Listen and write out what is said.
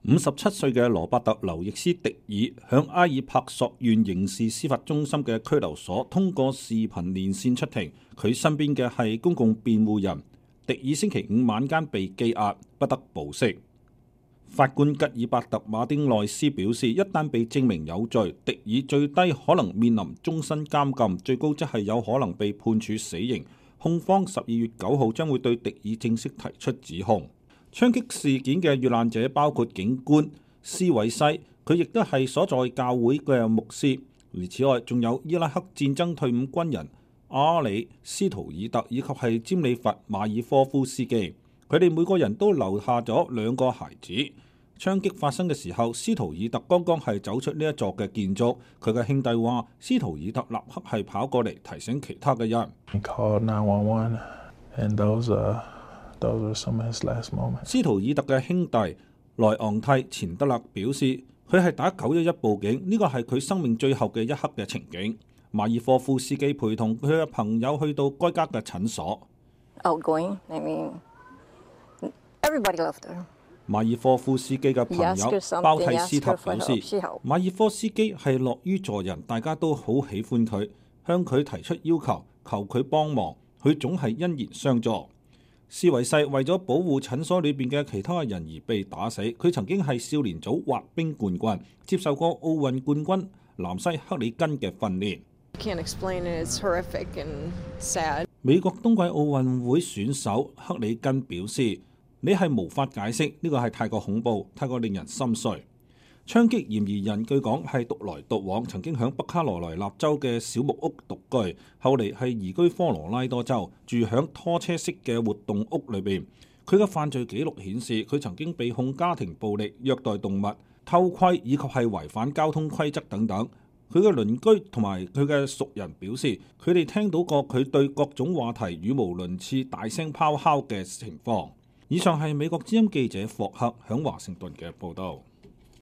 57歲嘅羅伯特·劉易斯·迪爾向埃爾帕索縣刑事司法中心嘅拘留所通過視頻連線出庭，佢身邊嘅係公共辯護人。迪爾星期五晚間被羈押，不得保釋。法官吉爾伯特·馬丁內斯表示，一旦被證明有罪，迪爾最低可能面臨終身監禁，最高則係有可能被判處死刑。控方12月9號將會對迪爾正式提出指控。槍擊事件嘅遇難者包括警官斯韋西，佢亦都係所在教會嘅牧師。而此外，仲有伊拉克戰爭退伍軍人阿里斯圖爾特以及係詹里弗馬爾科夫斯基，佢哋每個人都留下咗2個孩子。槍擊發生嘅時候，斯圖爾特剛剛係走出呢一座嘅建築。佢嘅兄弟話，斯圖爾特立刻係跑過嚟提醒其他嘅人。斯圖爾特嘅兄弟萊昂蒂錢德勒表示，佢係打911報警，呢個係佢生命最後嘅一刻嘅情景。馬爾科夫斯基陪同佢嘅朋友去到該家嘅診所。馬爾科夫斯基嘅朋友包蒂斯特表示，馬爾科斯基係樂於助人，大家都好喜歡佢，向佢提出要求，求佢幫忙，佢總係欣然相助。斯韋西為咗保護診所裏邊嘅其他人而被打死。佢曾經係少年組滑冰冠軍，接受過奧運冠軍南西克里根嘅訓練。美國冬季奧運會選手克里根表示，你係無法解釋，呢個係太過恐怖，太過令人心碎。槍擊嫌疑人據講係獨來獨往，曾經響北卡羅來納州嘅小木屋獨居，後嚟係移居科羅拉多州，住響拖車式嘅活動屋裏邊。佢嘅犯罪記錄顯示，佢曾經被控家庭暴力、虐待動物、偷窺以及係違反交通規則等等。佢嘅鄰居同埋佢嘅熟人表示，佢哋聽到過佢對各種話題語無倫次、大聲咆哮嘅情況。以上係美國之音記者霍克響華盛頓嘅報道。